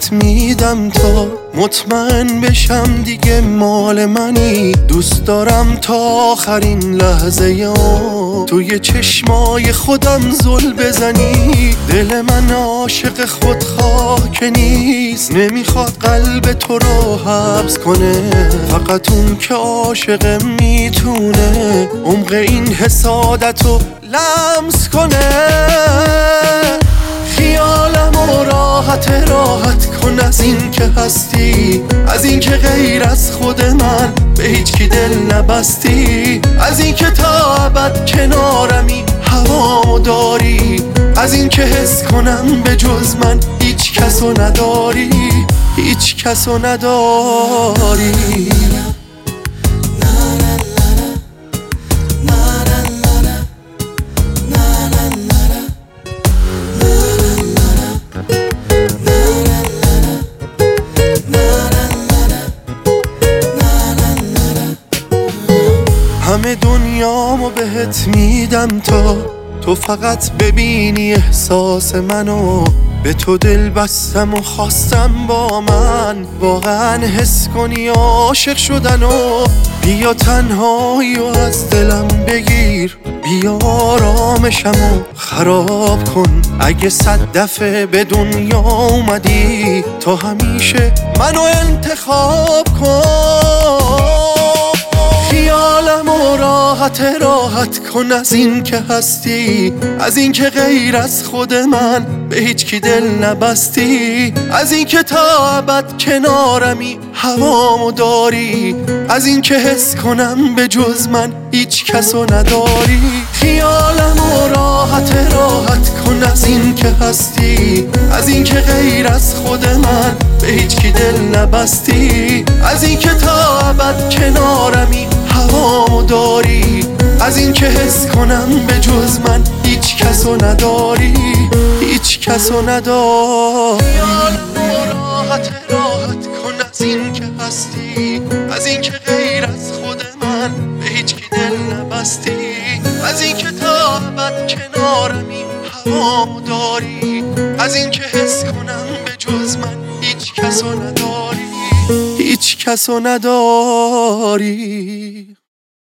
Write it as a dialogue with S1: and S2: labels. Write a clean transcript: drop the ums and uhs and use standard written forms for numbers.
S1: بهت میدم تا مطمئن بشم دیگه مال منی. دوست دارم تا آخرین لحظه توی چشمای خودم زل بزنی. دل من عاشق خودخواه که نیست، نمیخواد قلب تو رو حبس کنه. فقط اون که عاشق میتونه عمق این حسادتو لمس کنه. خیالمو راحت کن از این که هستی، از این که غیر از خود من به هیچ کی دل نبستی. از این که تا ابد کنارمی هوامو داری، از این که حس کنم به جز من هیچ کسو نداری، هیچ کسو نداری. همه دنیامو بهت میدم تا تو فقط ببینی احساس منو. به تو دل بستم و خواستم با من واقعا حس کنی عاشق شدنو. بیا تنهایی و از دلم بگیر، بیا آرامشمو خراب کن. اگه 100 دفعه به دنیا اومدی تا همیشه منو انتخاب کن. خیالمو راحت کن از این که هستی، از این که غیر از خود من به هیچ کی دل نبستی. از این که تا ابد کنارمی هوامو داری، از این که حس کنم به جز من هیچ کسو نداری. خیالمو راحت کن از این که هستی، از این که غیر از خود من به هیچ کی دل نبستی. از این که تا ابد کنارمی هوامو داری، از این که حس کنم به جز من هیچ کسو نداری، هیچ کسو نداری. خیالمو راحت کن از این که هستی، از این که غیر از خود من به هیچ کی دل نبستی. از این که تا ابد کنارمی هوامو داری، از این که حس کنم به جز من هیچ کسو نداری، هیچ کسو نداری.